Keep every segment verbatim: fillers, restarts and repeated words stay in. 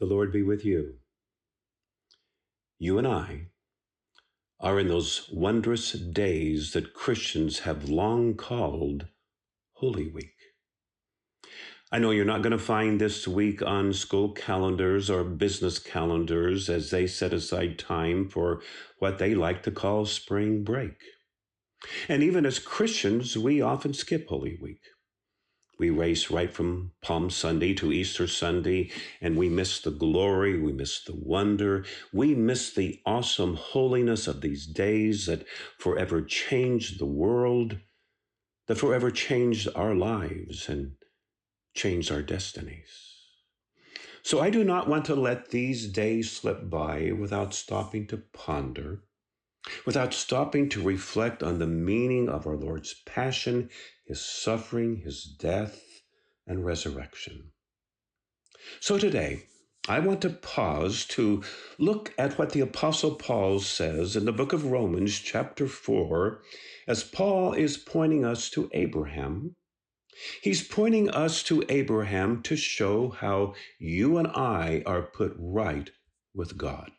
The Lord be with you. You and I are in those wondrous days that Christians have long called Holy Week. I know you're not going to find this week on school calendars or business calendars as they set aside time for what they like to call spring break. And even as Christians, we often skip Holy Week. We race right from Palm Sunday to Easter Sunday, and we miss the glory, we miss the wonder, we miss the awesome holiness of these days that forever changed the world, that forever changed our lives and changed our destinies. So I do not want to let these days slip by without stopping to ponder, without stopping to reflect on the meaning of our Lord's passion, his suffering, his death, and resurrection. So today, I want to pause to look at what the Apostle Paul says in the book of Romans, chapter four, as Paul is pointing us to Abraham. He's pointing us to Abraham to show how you and I are put right with God.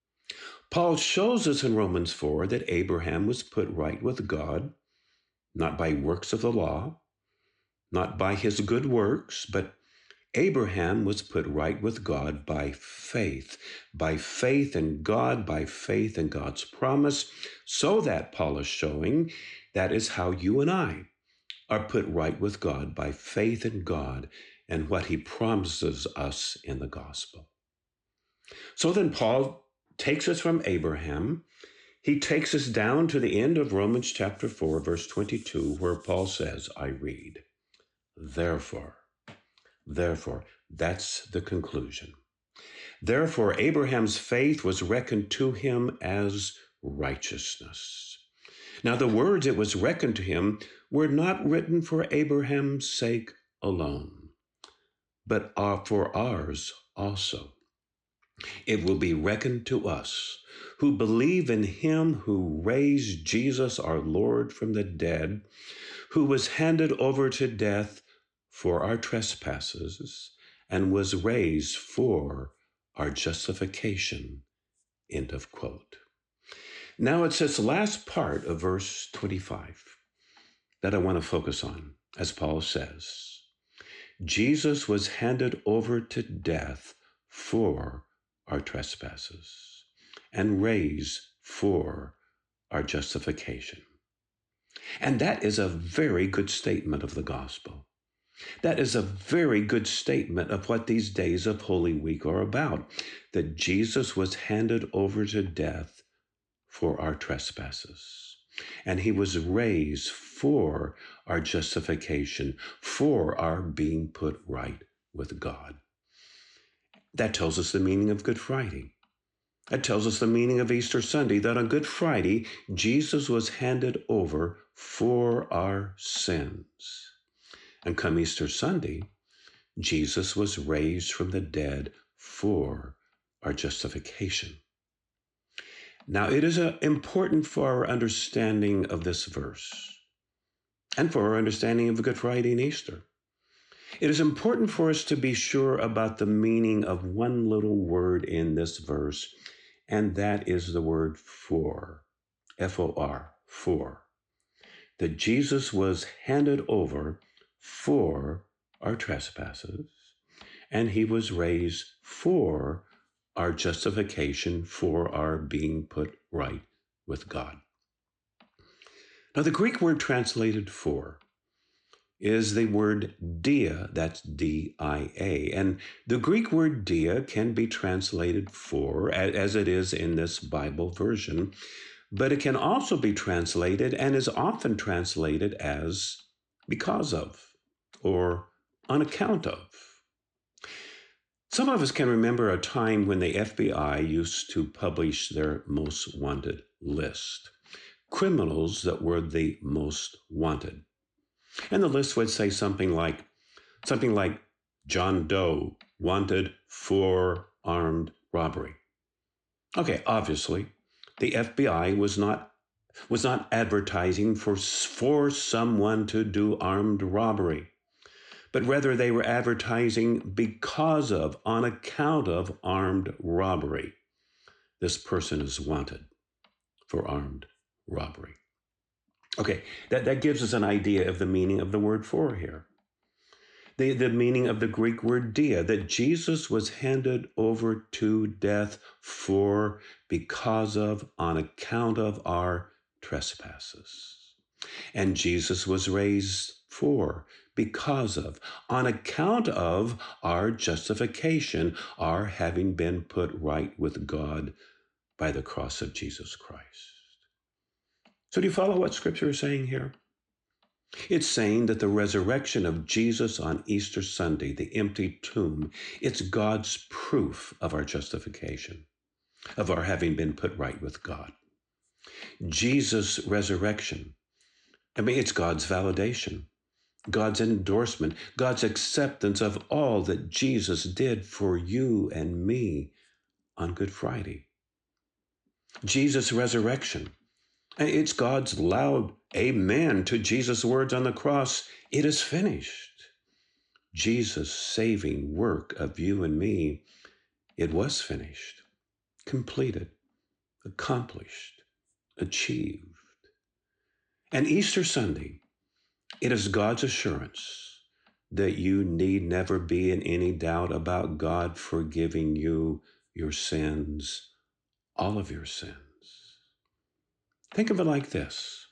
Paul shows us in Romans four that Abraham was put right with God, not by works of the law, not by his good works, but Abraham was put right with God by faith, by faith in God, by faith in God's promise, so that Paul is showing that is how you and I are put right with God by faith in God and what he promises us in the gospel. So then Paul takes us from Abraham. He takes us down to the end of Romans chapter four, verse twenty-two, where Paul says, I read, Therefore, therefore, that's the conclusion. Therefore, Abraham's faith was reckoned to him as righteousness. Now, the words it was reckoned to him were not written for Abraham's sake alone, but are for ours also. It will be reckoned to us who believe in him who raised Jesus our Lord from the dead, who was handed over to death for our trespasses and was raised for our justification. End of quote. Now it's this last part of verse twenty-five that I want to focus on, as Paul says, Jesus was handed over to death for our trespasses and raised for our justification. And that is a very good statement of the gospel. That is a very good statement of what these days of Holy Week are about, that Jesus was handed over to death for our trespasses. And he was raised for our justification, for our being put right with God. That tells us the meaning of Good Friday. That tells us the meaning of Easter Sunday, that on Good Friday, Jesus was handed over for our sins. And come Easter Sunday, Jesus was raised from the dead for our justification. Now, it is uh, important for our understanding of this verse and for our understanding of Good Friday and Easter. It is important for us to be sure about the meaning of one little word in this verse, and that is the word for, F O R, for. That Jesus was handed over for our trespasses, and he was raised for our justification, for our being put right with God. Now, the Greek word translated for is the word dia, that's D I A. And the Greek word dia can be translated for, as it is in this Bible version, but it can also be translated and is often translated as because of or on account of. Some of us can remember a time when the F B I used to publish their most wanted list, criminals that were the most wanted. And the list would say something like, something like John Doe wanted for armed robbery. Okay, obviously, the F B I was not was not advertising for, for someone to do armed robbery. but rather they were advertising because of, on account of armed robbery. This person is wanted for armed robbery. Okay, that, that gives us an idea of the meaning of the word for here. The, the meaning of the Greek word dia, that Jesus was handed over to death for, because of, on account of our trespasses. And Jesus was raised for, because of, on account of our justification, our having been put right with God by the cross of Jesus Christ. So do you follow what Scripture is saying here? It's saying that the resurrection of Jesus on Easter Sunday, the empty tomb, it's God's proof of our justification, of our having been put right with God. Jesus' resurrection, I mean, it's God's validation, God's endorsement, God's acceptance of all that Jesus did for you and me on Good Friday. Jesus' resurrection, it's God's loud amen to Jesus' words on the cross. It is finished. Jesus' saving work of you and me, it was finished, completed, accomplished, achieved. And Easter Sunday, it is God's assurance that you need never be in any doubt about God forgiving you your sins, all of your sins. Think of it like this,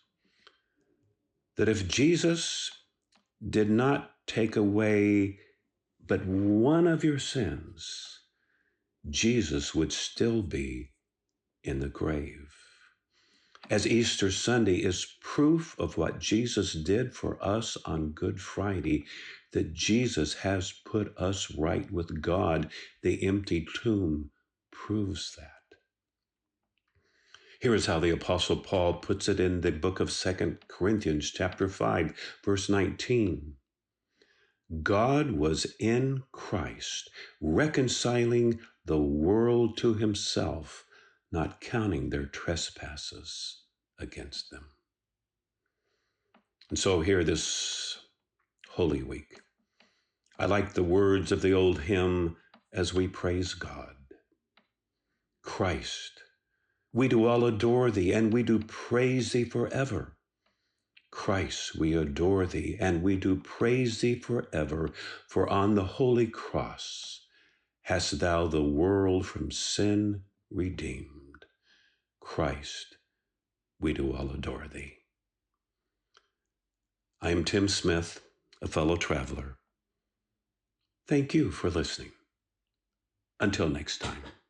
that if Jesus did not take away but one of your sins, Jesus would still be in the grave. As Easter Sunday is proof of what Jesus did for us on Good Friday, that Jesus has put us right with God, the empty tomb proves that. Here is how the Apostle Paul puts it in the book of Second Corinthians, chapter five, verse nineteen. God was in Christ, reconciling the world to himself, not counting their trespasses against them. And so here this Holy Week, I like the words of the old hymn as we praise God. Christ, we do all adore thee, and we do praise thee forever. Christ, we adore thee, and we do praise thee forever, for on the holy cross hast thou the world from sin redeemed. Christ, we do all adore thee. I am Tim Smith, a fellow traveler. Thank you for listening. Until next time.